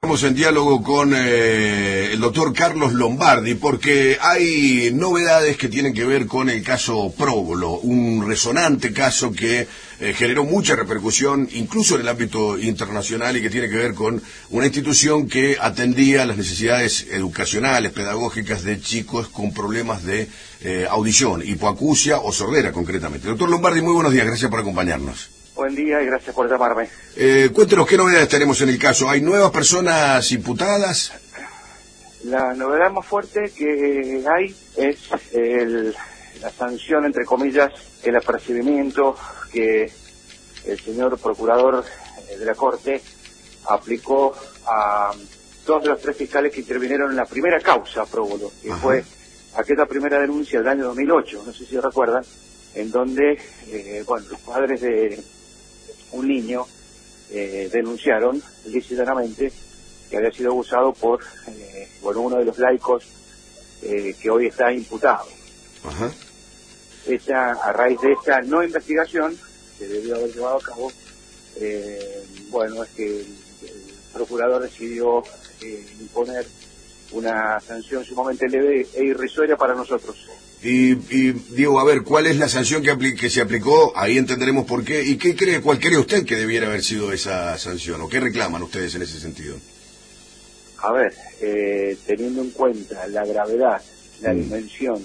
Estamos en diálogo con el doctor Carlos Lombardi porque hay novedades que tienen que ver con el caso Próbolo, un resonante caso que generó mucha repercusión incluso en el ámbito internacional y que tiene que ver con una institución que atendía las necesidades educacionales, pedagógicas de chicos con problemas de audición, hipoacusia o sordera concretamente. Doctor Lombardi, muy buenos días, gracias por acompañarnos. Buen día y gracias por llamarme. Cuéntenos qué novedades tenemos en el caso. ¿Hay nuevas personas imputadas? La novedad más fuerte que hay es la sanción, entre comillas, el apercibimiento que el señor procurador de la Corte aplicó a dos de los tres fiscales que intervinieron en la primera causa Próbolo, que fue aquella primera denuncia del año 2008, no sé si recuerdan, en donde los padres de un niño denunciaron lícitamente que había sido abusado por uno de los laicos que hoy está imputado. A raíz de esa no investigación que debió haber llevado a cabo, es que el procurador decidió imponer una sanción sumamente leve e irrisoria para nosotros. Y Diego, a ver, ¿cuál es la sanción que se aplicó? Ahí entenderemos por qué. ¿Y cuál cree usted que debiera haber sido esa sanción? ¿O qué reclaman ustedes en ese sentido? A ver, teniendo en cuenta la gravedad, la dimensión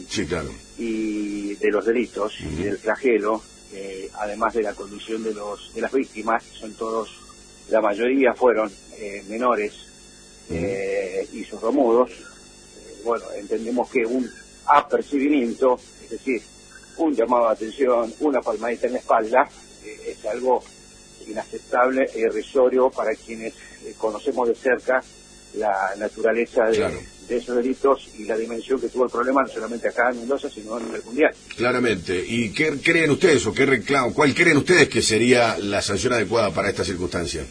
y de los delitos y del flagelo, además de la condición de las víctimas, son todos, la mayoría fueron menores y sordomudos, entendemos que un apercibimiento, es decir, un llamado de atención, una palmadita en la espalda, es algo inaceptable e irrisorio para quienes conocemos de cerca la naturaleza de esos delitos y la dimensión que tuvo el problema, no solamente acá en Mendoza, sino a nivel mundial. Claramente. ¿Y qué creen ustedes o qué reclamo? ¿Cuál creen ustedes que sería la sanción adecuada para esta circunstancia?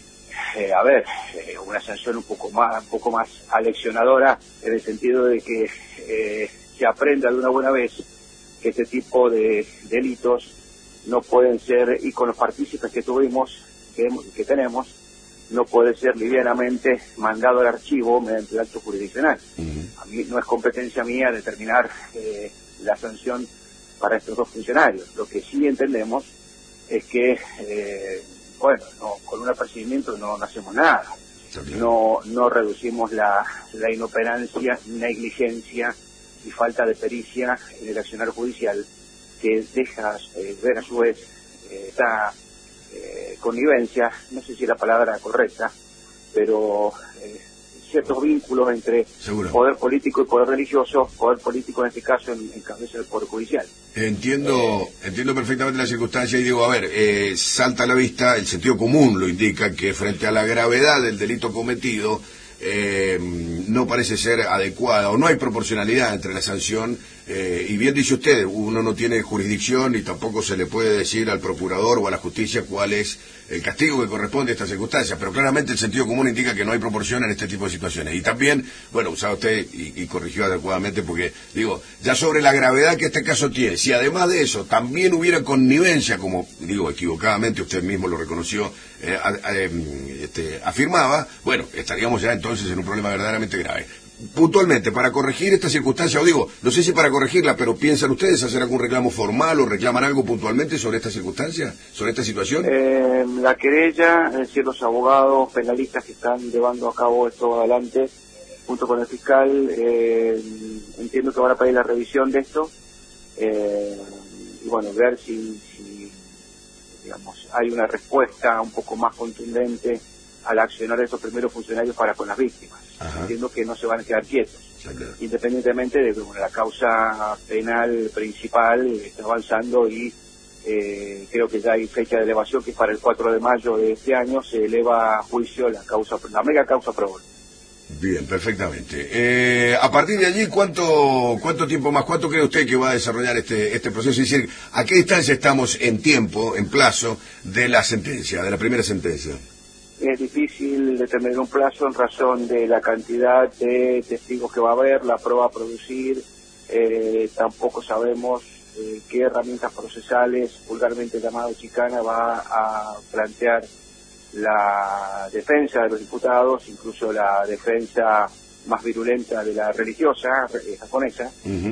Una sanción un poco más aleccionadora, en el sentido de que se aprenda de una buena vez que este tipo de delitos no pueden ser, y con los partícipes que tenemos, no puede ser livianamente mandado al archivo mediante el acto jurisdiccional. A mí no es competencia mía determinar la sanción para estos dos funcionarios. Lo que sí entendemos es que, con un apercibimiento no hacemos nada. No reducimos la inoperancia, negligencia y falta de pericia en el accionar judicial, que deja ver a su vez esta connivencia, no sé si es la palabra correcta, pero ciertos vínculos entre poder político y poder religioso, poder político en este caso en cabeza del Poder Judicial. Entiendo perfectamente la circunstancia y digo, salta a la vista, el sentido común lo indica, que frente a la gravedad del delito cometido, no parece ser adecuada o no hay proporcionalidad entre la sanción y bien dice usted, uno no tiene jurisdicción y tampoco se le puede decir al procurador o a la justicia cuál es el castigo que corresponde a estas circunstancias, pero claramente el sentido común indica que no hay proporción en este tipo de situaciones. Y también, usaba usted y corrigió adecuadamente porque, ya sobre la gravedad que este caso tiene, si además de eso también hubiera connivencia, como equivocadamente usted mismo lo reconoció, afirmaba, estaríamos ya entonces en un problema verdaderamente grave. Puntualmente, para corregir esta circunstancia, no sé si para corregirla, pero ¿piensan ustedes hacer algún reclamo formal o reclaman algo puntualmente sobre esta circunstancia, sobre esta situación? La querella, es decir, los abogados penalistas que están llevando a cabo esto adelante, junto con el fiscal, entiendo que van a pedir la revisión de esto, ver si hay una respuesta un poco más contundente al accionar de esos primeros funcionarios para con las víctimas. Entiendo que no se van a quedar quietos, independientemente de que la causa penal principal está avanzando y creo que ya hay fecha de elevación, que es para el 4 de mayo de este año, se eleva a juicio la mega causa Próbolo. Bien, perfectamente. A partir de allí, ¿cuánto tiempo más, cuánto cree usted que va a desarrollar este proceso? Es decir, ¿a qué distancia estamos en tiempo, en plazo, de la primera sentencia? Es difícil determinar un plazo en razón de la cantidad de testigos que va a haber, la prueba a producir, tampoco sabemos qué herramientas procesales, vulgarmente llamado chicana, va a plantear la defensa de los diputados, incluso la defensa más virulenta de la religiosa japonesa,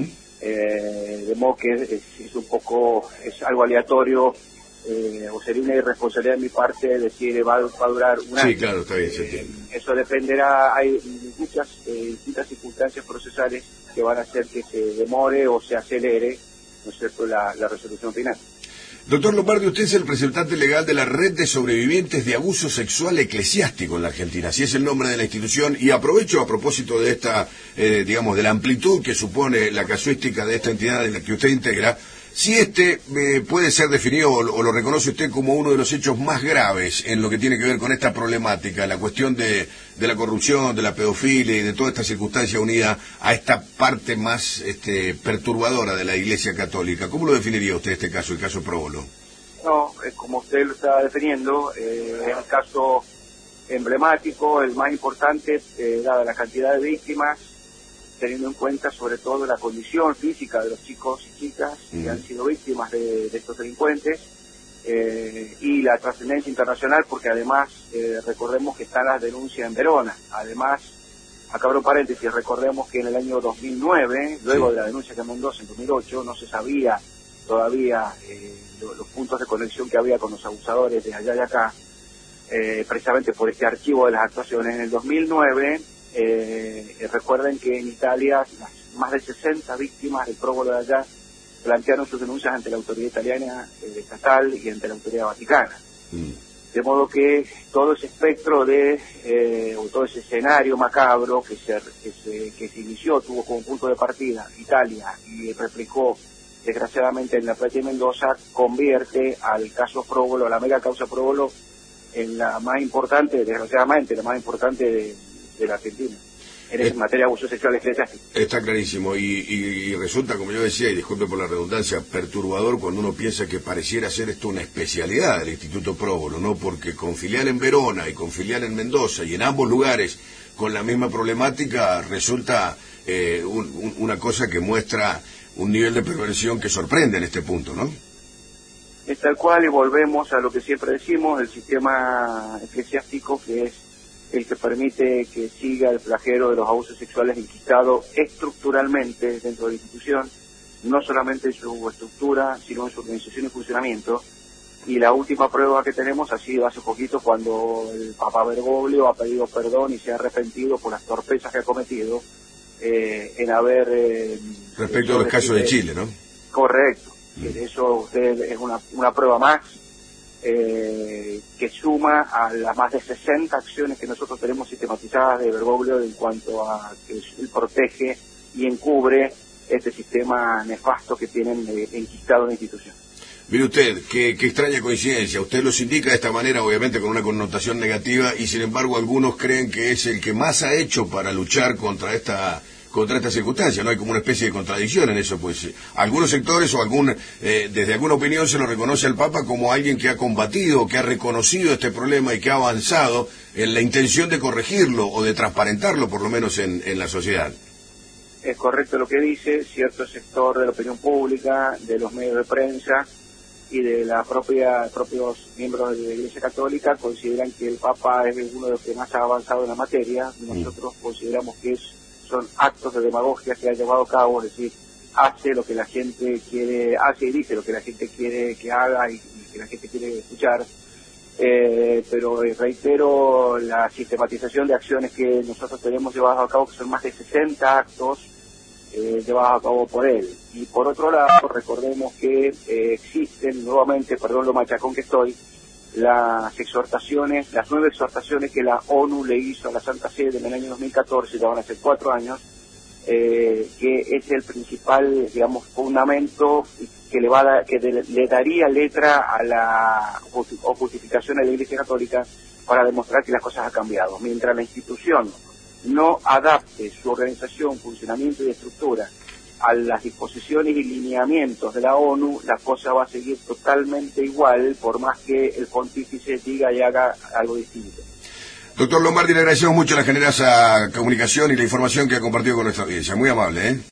de modo que es un poco, es algo aleatorio, o sería una irresponsabilidad de mi parte decir va a durar un año. Sí, claro, está bien, se entiende. Eso dependerá, hay muchas distintas circunstancias procesales que van a hacer que se demore o se acelere, ¿no es cierto?, la resolución final. Doctor Lombardi, usted es el representante legal de la Red de Sobrevivientes de Abuso Sexual Eclesiástico en la Argentina, así es el nombre de la institución, y aprovecho a propósito de esta, digamos, de la amplitud que supone la casuística de esta entidad en la que usted integra, si puede ser definido o lo reconoce usted como uno de los hechos más graves en lo que tiene que ver con esta problemática, la cuestión de la corrupción, de la pedofilia y de toda esta circunstancia unida a esta parte más perturbadora de la Iglesia Católica. ¿Cómo lo definiría usted este caso, el caso Próbolo? No, como usted lo está definiendo, es un caso emblemático, el más importante, dada la cantidad de víctimas, teniendo en cuenta sobre todo la condición física de los chicos y chicas que han sido víctimas de estos delincuentes, y la trascendencia internacional, porque además recordemos que están las denuncias en Verona. Además, acá abro un paréntesis, recordemos que en el año 2009, luego de la denuncia que Mendoza en 2008, no se sabía todavía los puntos de conexión que había con los abusadores de allá y acá, precisamente por este archivo de las actuaciones. En el 2009, recuerden que en Italia más de 60 víctimas del próbolo de allá plantearon sus denuncias ante la autoridad italiana estatal y ante la autoridad vaticana. De modo que todo ese espectro o todo ese escenario macabro que se inició, tuvo como punto de partida Italia y replicó desgraciadamente en La Plata y Mendoza, convierte al caso Próbolo, a la mega causa Próbolo, en la más importante, desgraciadamente, la más importante de la Argentina, en materia de abuso sexual eclesiástico. Está clarísimo, y resulta, como yo decía, y disculpe por la redundancia, perturbador cuando uno piensa que pareciera ser esto una especialidad del Instituto Próbolo, ¿no? Porque con filial en Verona y con filial en Mendoza, y en ambos lugares con la misma problemática, resulta una cosa que muestra un nivel de perversión que sorprende en este punto, ¿no? Es tal cual, y volvemos a lo que siempre decimos, el sistema eclesiástico, que es el que permite que siga el flagelo de los abusos sexuales enquistado estructuralmente dentro de la institución, no solamente en su estructura, sino en su organización y funcionamiento. Y la última prueba que tenemos ha sido hace poquito, cuando el Papa Bergoglio ha pedido perdón y se ha arrepentido por las torpezas que ha cometido en haber... respecto a los casos de Chile, ¿no? Correcto. Eso usted es una prueba más que suma a las más de 60 acciones que nosotros tenemos sistematizadas de Bergoglio en cuanto a que él protege y encubre este sistema nefasto que tienen enquistado en la institución. Mire usted, qué extraña coincidencia. Usted los indica de esta manera, obviamente con una connotación negativa, y sin embargo algunos creen que es el que más ha hecho para luchar contra esta circunstancia. No hay como una especie de contradicción en eso, pues algunos sectores o desde alguna opinión se lo reconoce al Papa como alguien que ha combatido, que ha reconocido este problema y que ha avanzado en la intención de corregirlo o de transparentarlo, por lo menos en la sociedad. Es correcto lo que dice cierto sector de la opinión pública, de los medios de prensa y de propios miembros de la Iglesia Católica, consideran que el Papa es uno de los que más ha avanzado en la materia. Nosotros consideramos que son actos de demagogia que ha llevado a cabo, es decir, hace lo que la gente quiere, hace y dice lo que la gente quiere que haga y que la gente quiere escuchar, pero reitero la sistematización de acciones que nosotros tenemos llevadas a cabo, que son más de 60 actos llevados a cabo por él. Y por otro lado, recordemos que existen nuevamente, perdón lo machacón que estoy, las 9 exhortaciones que la ONU le hizo a la Santa Sede en el año 2014, ya van a ser 4 años, que es el principal, digamos, fundamento que le daría letra a o justificación a la Iglesia Católica para demostrar que las cosas han cambiado. Mientras la institución no adapte su organización, funcionamiento y estructura a las disposiciones y lineamientos de la ONU, la cosa va a seguir totalmente igual, por más que el pontífice diga y haga algo distinto. Doctor Lombardi, le agradecemos mucho la generosa comunicación y la información que ha compartido con nuestra audiencia. Muy amable, ¿eh?